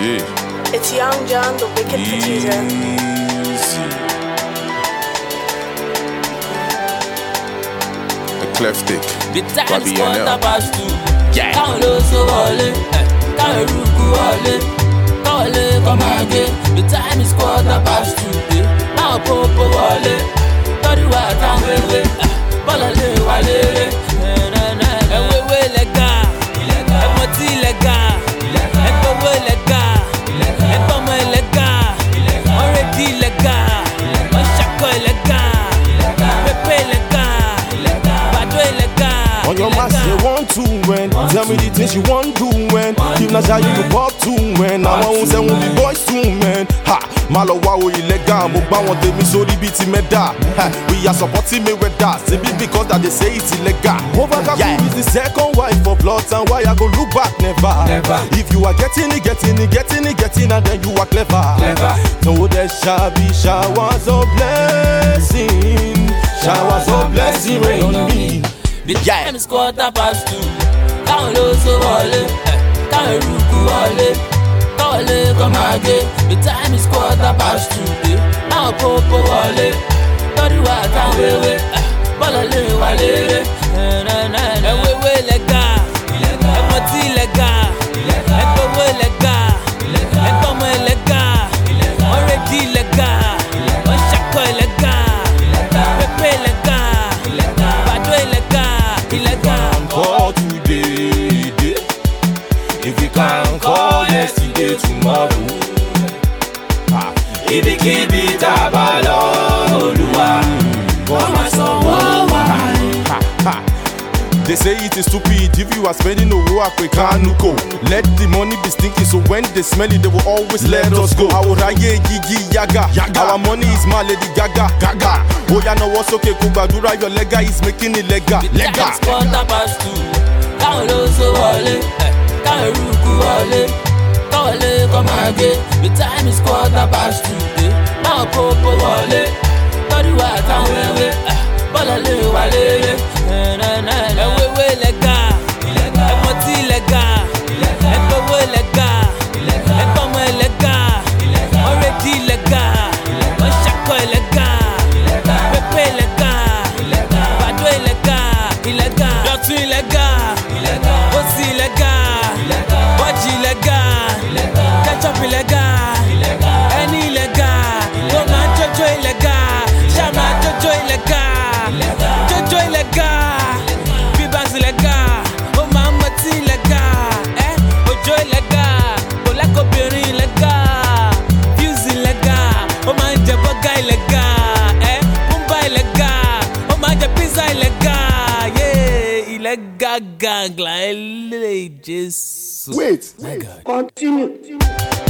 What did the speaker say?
It's Young John, the wicked producer. Eclectic. The time's quarter past 2. Count low so wale, count ruku wale, come again. The time is quarter past 2. Now popo wale, tori wa tanwewe, balale wale. Ewewe lega, emoti lega, ekowe lega, ekome lega, already lega, oshako lega, pepe lega, badwe lega. On your mask, you want to win. Tell me the things you want to win. Keep na shy, you pop to win. I won't say we be boys to win. Ha, malo wa o illegal. Mugba want me so the beat meda. We are supporting me with that. Simply because that they say it's illegal. Overcast is the second wife for blood, and why I go look back never. If you are getting it, and then you are clever. No, there shall be showers of blessing. Showers of blessing rain on me. The time is quarter past 2. Count low so wale, count ruku wale, come again. The time is quarter past 2. Now popo wale, tori wa tanwewe, balale wale. Ewewe lega, emoti lega, ekowe lega, ekome lega, already lega, oshako lega, pepe lega, badwe lega. Call today, if you can't call yesterday, tomorrow. If you keep it abalo, they say it is stupid if you are spending no work we can't go. Let the money be stinky, so when they smell it, they will always let us go. Our gigi yaga, our money is my Lady Gaga. Oh ya know what's okay, Kubadura, your lega is making it lega. The time is quarter past 2. Count low so wale, count ruku wale, come again. The time is quarter past 2. Now popo wale, tori wa tanwewe, balale wale. Ewewe lega, emoti lega, ekowe lega, ekome lega, already lega, oshako lega, pepe lega, badwe lega, dọ̀tun lega, osi lega, wájì lega, ketchup lega, ẹni lega, tó máa jojo lega, ṣá máa jojo lega, jojo lega, bíbánsì lega, ó máa ń mọtí lega, ojo lega, kò lákòbìnrin lega, fuse lega, ó máa ń jẹ bọ́gà lega, bùnbà lega, ó máa ń jẹ pizza lega, illegal gang la ele Jesus. Wait, continue.